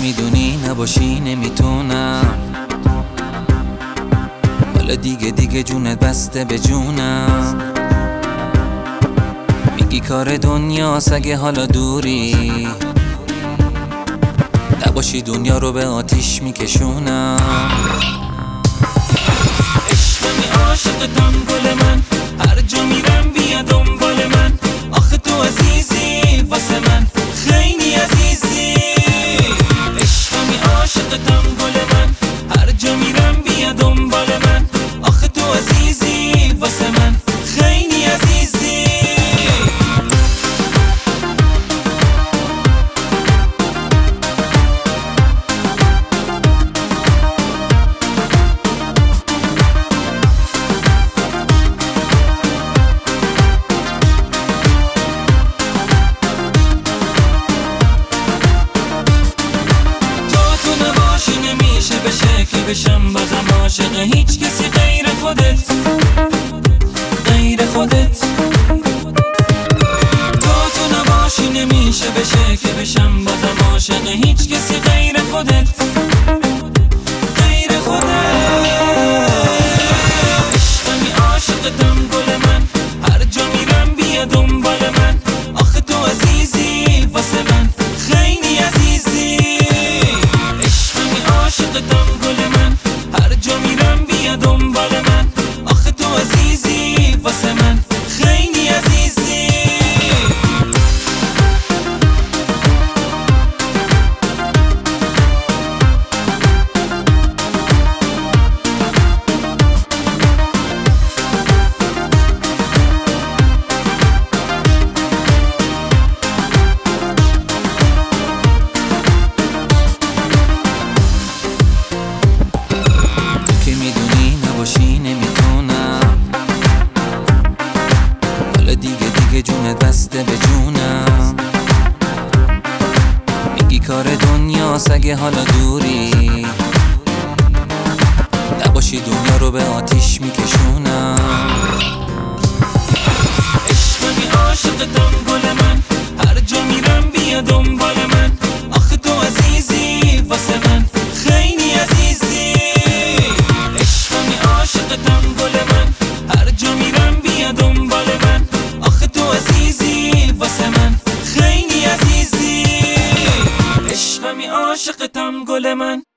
میدونی نباشی نمیتونم، حالا دیگه جونت بسته به جونم. میگی کار دنیاست اگه حالا دوری، نباشی دنیا رو به آتیش میکشونم. عشقمی عاشقتم گل من، هر جا میرم بیا دنبال من. آخه تو عزیزی واسه من، خیلی عزیزی. عشقمی عاشقتم گل من، هر جا میرم بیا دنبال من. آخه تو عزیزی واسه من، خیلی عزیزی. بشم بغم عاشق هیچ کسی غیر خودت، غیر خودت. تو نباشی نمیشه بشه که بشم بغم عاشق هیچ کسی غیر خودت، غیر خودت. عشقمی عاشقتم گل من، هر جا میرم بیا دنبال من. آخه تو عزیزی واسه من، خیلی عزیزی. عشقمی عاشقتم گل من، هر جا میرم بیا دنبال من. آخه تو عزیزی واسه من، خیلی عزیزی. دیگه جونت بسته به جونم. میگی کار دنیاست اگه حالا دوری، نباشی دنیا رو به آتیش میکشونم. عشقمی عاشقتم گل من، هر جا میرم بیا دنبال من. آخه تو عزیزی واسه من، خیلی عزیزی. عشقمی عاشقتم گل من، هر جا میرم بیا دنبال من. آخه تو عزیزی واسه من، خیلی عزیزی. عشقمی عاشقتم گل من.